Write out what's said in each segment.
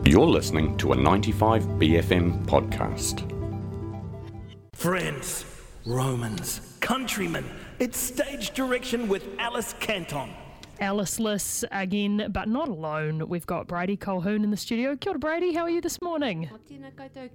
You're listening to a 95BFM podcast. Friends, Romans, countrymen, it's stage direction with Alice Canton. Alice-less again, but not alone. We've got Brady Colquhoun in the studio. Kia ora, Brady. How are you this morning? Kei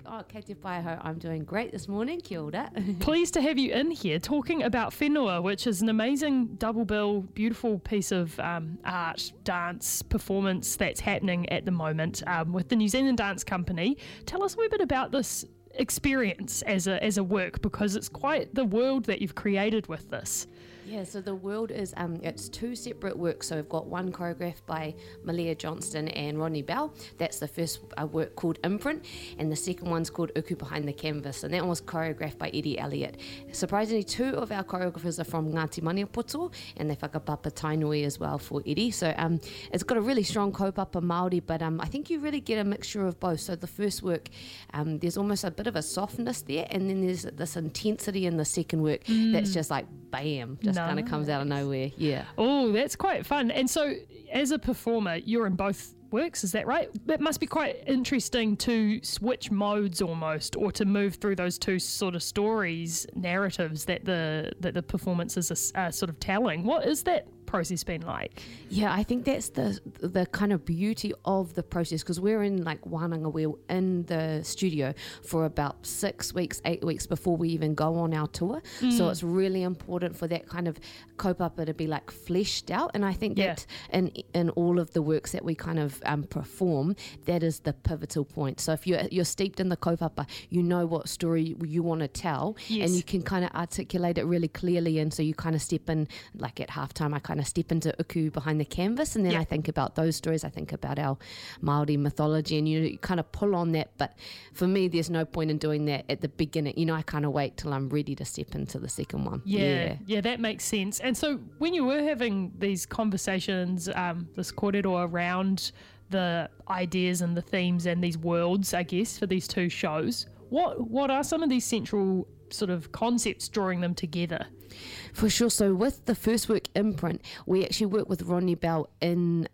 te whaiho. I'm doing great this morning. Kia ora. Pleased to have you in here talking about Whenua, which is an amazing double bill, beautiful piece of art, dance, performance that's happening at the moment with the New Zealand Dance Company. Tell us a wee bit about this experience as a work, because it's quite the world that you've created with this. Yeah, so the world is, it's two separate works. So we've got one choreographed by Malia Johnston and Rodney Bell. That's the first work called Imprint, and the second one's called Uku Behind the Canvas, and that one was choreographed by Eddie Elliott. Surprisingly, two of our choreographers are from Ngāti Maniapoto, and they whakapapa tainui as well for Eddie. So it's got a really strong kaupapa Māori, but I think you really get a mixture of both. So the first work, there's almost a bit of a softness there, and then there's this intensity in the second work that's just like bam, just kind of comes out of nowhere. Yeah. Oh, that's quite fun. And so as a performer, you're in both works, is that right? It must be quite interesting to switch modes almost, or to move through those two sort of stories, narratives that the performances are sort of telling. What is that process been like? Yeah, I think that's the kind of beauty of the process, because we're in like wānanga, we're in the studio for about 6 weeks, 8 weeks before we even go on our tour. So it's really important for that kind of kaupapa to be like fleshed out, and I think that in all of the works that we kind of perform, that is the pivotal point. So if you're steeped in the kaupapa, you know what story you want to tell, and you can kind of articulate it really clearly, and so you kind of step in, like at halftime I kind of step into Uku Behind the Canvas, and then I think about those stories, I think about our Māori mythology, and you kind of pull on that. But for me, there's no point in doing that at the beginning. I kind of wait till I'm ready to step into the second one. Yeah, that makes sense. And so when you were having these conversations, this kōrero around the ideas and the themes and these worlds, I guess, for these two shows, what are some of these central sort of concepts drawing them together? For sure. So with the first work, Imprint, we actually worked with Rodney Bell in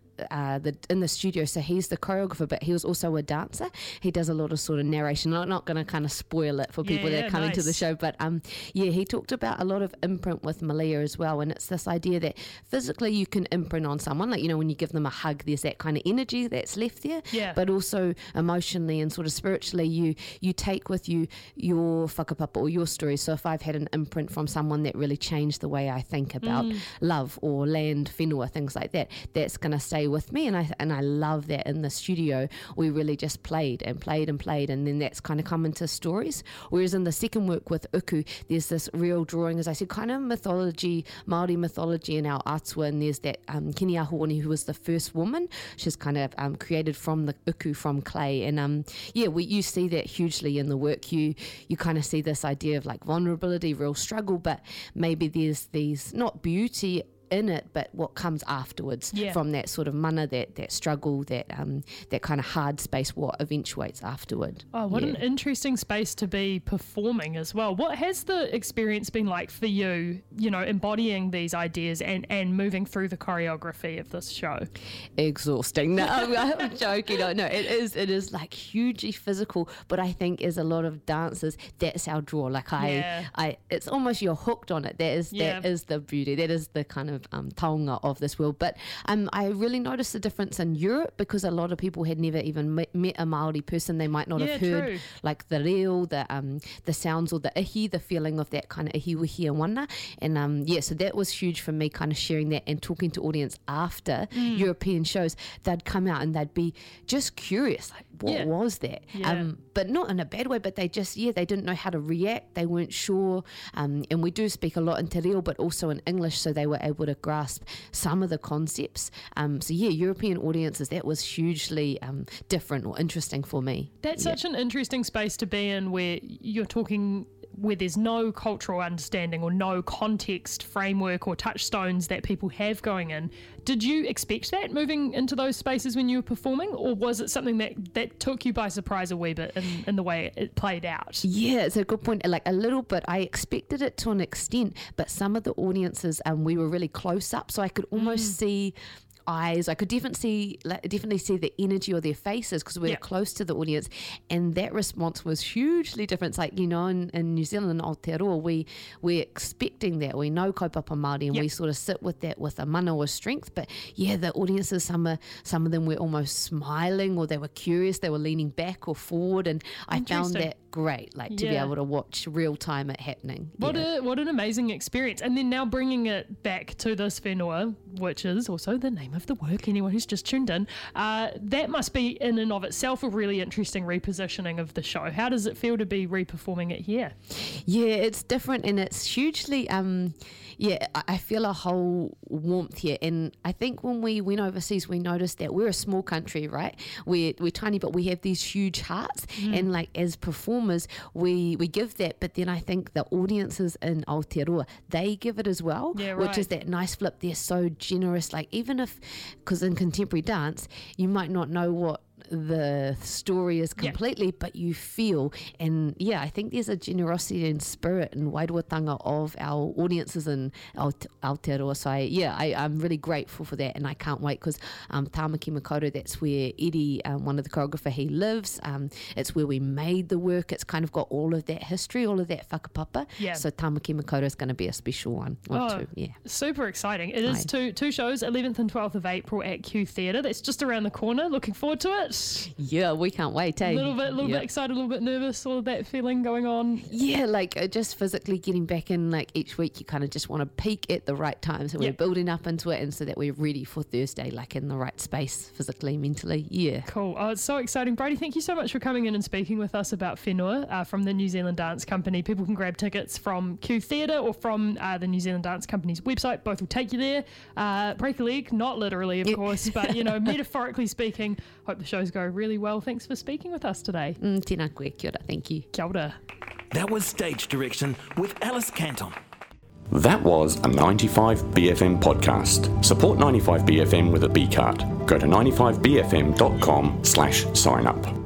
the studio. So he's the choreographer, but he was also a dancer. He does a lot of sort of narration. I'm not going to kind of spoil it for people that are coming to the show, but he talked about a lot of imprint with Malia as well, and it's this idea that physically you can imprint on someone, like when you give them a hug, there's that kind of energy that's left there, but also emotionally and sort of spiritually you take with you your whakapapa or your story. So if I've had an imprint from someone that really changed the way I think about love or land, whenua, things like that, that's going to stay with me, and I love that in the studio we really just played, and then that's kind of come into stories. Whereas in the second work with Uku, there's this real drawing, as I said, kind of mythology, Māori mythology in our atua, and there's that Kini Ahawani, who was the first woman. She's kind of created from the Uku, from clay, and you see that hugely in the work. You kind of see this idea of like vulnerability, real struggle, but maybe there's these, not beauty in it, but what comes afterwards from that sort of mana, that struggle, that kind of hard space, what eventuates afterward. Oh, what an interesting space to be performing as well. What has the experience been like for you, embodying these ideas and moving through the choreography of this show? Exhausting. No, I'm joking. No, it is like hugely physical, but I think as a lot of dancers, that's our draw. Like it's almost you're hooked on it. That is the beauty. That is the kind of taonga of this world. But I really noticed the difference in Europe, because a lot of people had never even met a Māori person. They might not have heard like the reo, the sounds, or the ihi, the feeling of that kind of ihi, wihi and wana. And so that was huge for me, kind of sharing that and talking to audience after European shows. They'd come out and they'd be just curious, like, what was that? But not in a bad way, but they just, they didn't know how to react. They weren't sure. And we do speak a lot in te reo, but also in English, so they were able to grasp some of the concepts. European audiences, that was hugely different or interesting for me. That's such an interesting space to be in, where you're talking where there's no cultural understanding or no context framework or touchstones that people have going in. Did you expect that moving into those spaces when you were performing, or was it something that took you by surprise a wee bit in the way it played out? Yeah, it's a good point. Like a little bit, I expected it to an extent, but some of the audiences, we were really close up, so I could almost see eyes. I could definitely see the energy of their faces because we're close to the audience, and that response was hugely different. It's like, in New Zealand and Aotearoa, we're expecting that. We know kaupapa Māori, and we sort of sit with that with a manawa strength. But yeah, the audiences, some of them were almost smiling, or they were curious, they were leaning back or forward, and I found that great, like to be able to watch real time it happening. What an amazing experience. And then now bringing it back to this whenua, which is also the name of the work, anyone who's just tuned in, that must be in and of itself a really interesting repositioning of the show. How does it feel to be re-performing it here? Yeah, it's different, and it's hugely I feel a whole warmth here. And I think when we went overseas, we noticed that we're a small country, right? We're tiny, but we have these huge hearts, and like as performers we give that, but then I think the audiences in Aotearoa, they give it as well, which is that nice flip. They're so generous, like even if, because in contemporary dance you might not know what the story is completely, but you feel, and I think there's a generosity and spirit and wairuatanga of our audiences in Aotearoa. So I'm really grateful for that, and I can't wait, because Tāmaki Makaurau, that's where Eddie, one of the choreographer, he lives. It's where we made the work. It's kind of got all of that history, all of that whakapapa. So Tāmaki Makaurau is going to be a special one. Super exciting. It is two shows, 11th and 12th of April at Q Theatre. That's just around the corner. Looking forward to it. Yeah, we can't wait, eh? A little bit excited, a little bit nervous, all of that feeling going on. Yeah, like just physically getting back in, like each week you kind of just want to peak at the right time. So we're building up into it, and so that we're ready for Thursday, like in the right space, physically, mentally. Yeah. Cool. Oh, it's so exciting. Brodie, thank you so much for coming in and speaking with us about whenua from the New Zealand Dance Company. People can grab tickets from Q Theatre or from the New Zealand Dance Company's website. Both will take you there. Break a leg, not literally, of course, but metaphorically speaking. Hope the shows go really well. Thanks for speaking with us today. Tēnā koe, kia ora, thank you. Kia ora. That was Stage Direction with Alice Canton. That was a 95BFM podcast. Support 95BFM with a B card. Go to 95BFM.com/sign up.